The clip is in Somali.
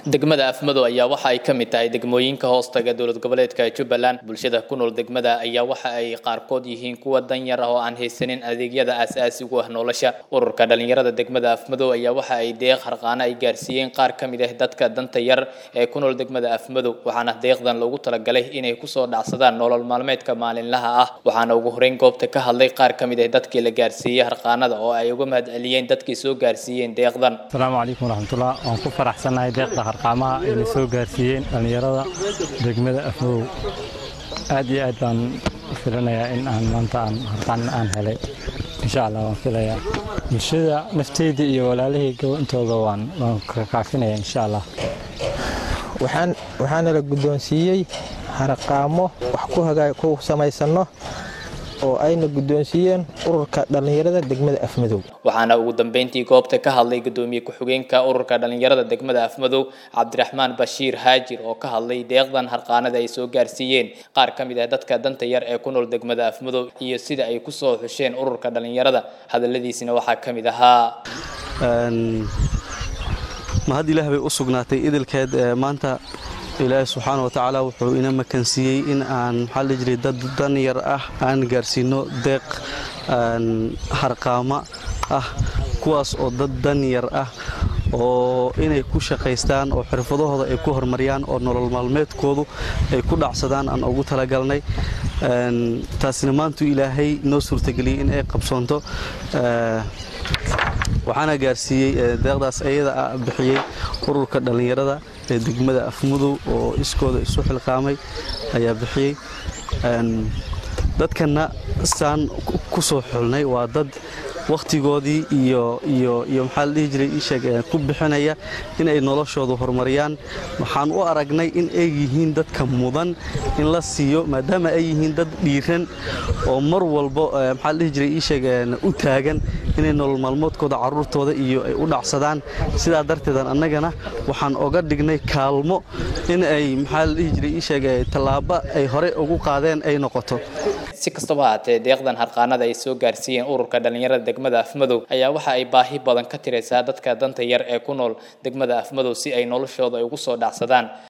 degmada Afmadow ayaa waxa ay kamid tahay degmooyinka hoostaga dowlad goboleedka Jubbaland bulshada ku nool degmada ayaa waxa ay qaarkood yihiin kuwa danyar ah oo aan haysanin adeegyada aasaasiga ah nolosha ururka dhalinyarada degmada Afmadow ayaa waxa ay deeq harqaan ay gaarsiiyeen qaar kamid ah dadka danta yar ee ku nool degmada Afmadow waxaana deeqdan loogu talagalay inay ku soo dhacsadaan nolol maalmeedka maalinlaha ah waxaana ugu horeyn goobta ka hadlay qaar kamid ah dadkii la gaarsiiyay harqaanada oo ay uga mahadceliyeen dadkii soo gaarsiiyeen deeqdan. Assalaamu calaykum waraxmatullaah waan ku faraxsanahay deeqda harqaamaha ay soo gaarsiiyeen dhalinyarada degmada Afmadow aad iyo aad baan filanayaa in aan maanta harqaan aan helay insha Allah waan filayaa bulshada nafteeda iyo walaalahayga intooda waan ka kaafinayaa insha Allah waxaan la guddoonsiiyay harqaamo wax ku samaysano oo ayna guddoonsiiyeen ururka dhalinyarada degmada Afmadow waxaana ugu dambeyntii goobta ka hadlay gudoomiye ku-xigeenka ururka dhalinyarada degmada Afmadow Cabdiraxmaan Bashiir Haajir oo ka hadlay deeqdan harqaanada ay soo gaarsiiyeen qaar kamid ah dadka danta yar ee ku nool degmada Afmadow iyo sida ay ku soo xusheen ururka dhalinyarada hadaladiisina waxa kamid ahaa ma had Ilaahay u sugnaatay idilkeed maanta Ilaahay subhanahu wa ta'ala wuxuu ina makansiyay in aan xal jiray dad danyar ah aan gaarsiino deeq harqaama ah kuwaas oo dad danyar ah oo inay ku shaqeystaan oo xirfadahooda ay ku horumariyaan oo nolol maalmeedkoodu ay ku dhacsadaan aan ugu talagalnay taasina maanta Ilaahay noo suurtageliyay in ay qabsoonto waxaana gaarsiiyay deeqdaas ayada bixiyay ururka dhalinyarada ee degmada Afmadow oo iskooda isu xilqaamay ayaa bixiyay dadkana saan ku soo xulnay waa dad waqtigoodii iyo maxaa la dhihi jiray ishaga ku bixinaya in ay noloshooda horumariyaan waxaan u aragnay in ay yihiin dadka mudan in la siiyo maadaama ay yihiin dad dhiiran oo mar walba maxaa la dhihi jiray ishaga u taagan inay nolol maalmoodkooda caruurtooda iyo ay u dhacsadaan sida darteed annagana waxaan oga dhignay kaalmo in ay maxaa la dhihi jiray ishaga talaabo ay hore ugu qaadeen ay noqoto si kastaba haatee deeqdan harqaanada ay soo gaarsiiyeen ururka dhalinyarada degmada Afmadow ayaa waxa ay baahi badan ka tiraysaa dadka danta yar ee ku nool degmada Afmadow si ay noloshooda ugu soo dhacsadaan